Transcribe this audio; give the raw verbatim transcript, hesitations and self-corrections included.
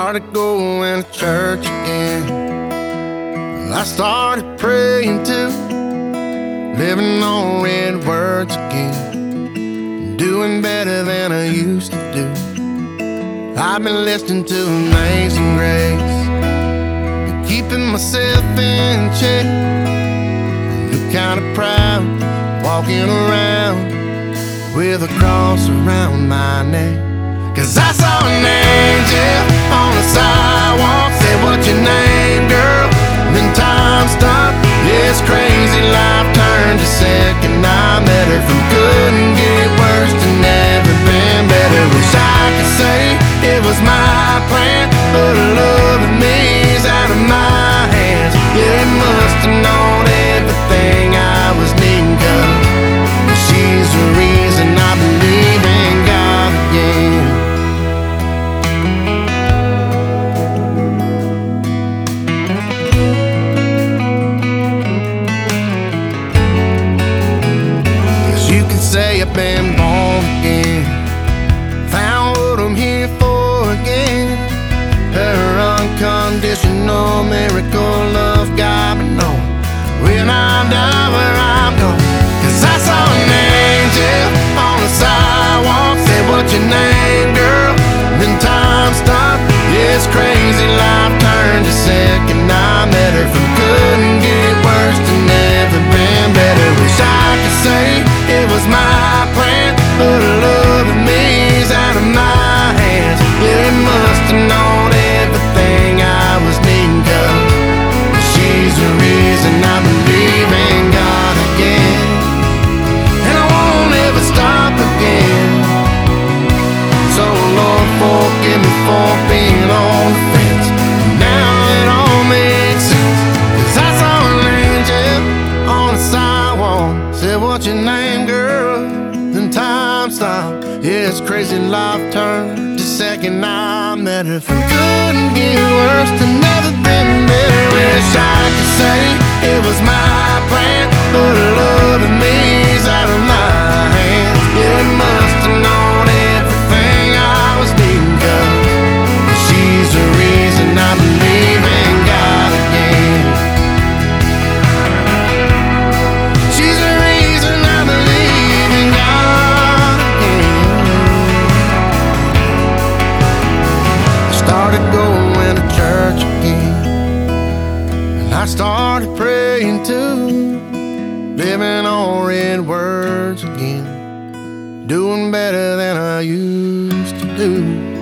started going to church again. Well, I started praying too, living on red words again, doing better than I used to do. I've been listening to Amazing Grace, been keeping myself in check. I'm kind of proud, walking around with a cross around my neck. Cause I saw an angel on the sidewalk, said, "What's your name, girl?" Then time stopped. This crazy life turned to second. I met her from couldn't get worse to never been better. Wish I could say it was my plan, but love in me is out of my hands. Yeah, it must have known everything I was needing, cause she's the reason I believe in God again. Say I've been born again, found what I'm here for again. Her unconditional miracle love got me know when I'm done where I'm going. Cause I saw an angel on the sidewalk, said, "What's your name, girl?" Then time stopped. This crazy life turned to second. I met her from couldn't get worse to never been better. Wish I could say it was my plan, but love in me is out of my hands. Yeah, it must have known everything I was needing, cause she's the reason I believe in God again. And I won't ever stop again. So Lord, forgive me for being on the fence. Now it all makes sense. Cause I saw an angel on the sidewalk, said, "What's your name, girl?" Then time stopped. Yeah, this crazy life turned to second. I met her from couldn't get worse to never been better. Wish I could say it was my plan, but love in me is out of my hands. Yeah, it must have known everything I was needing, cause she's the reason I believe in God again. She's the reason I believe in God again. I started going to church again, and I started praying too, living on red words again, doing better than I used to do.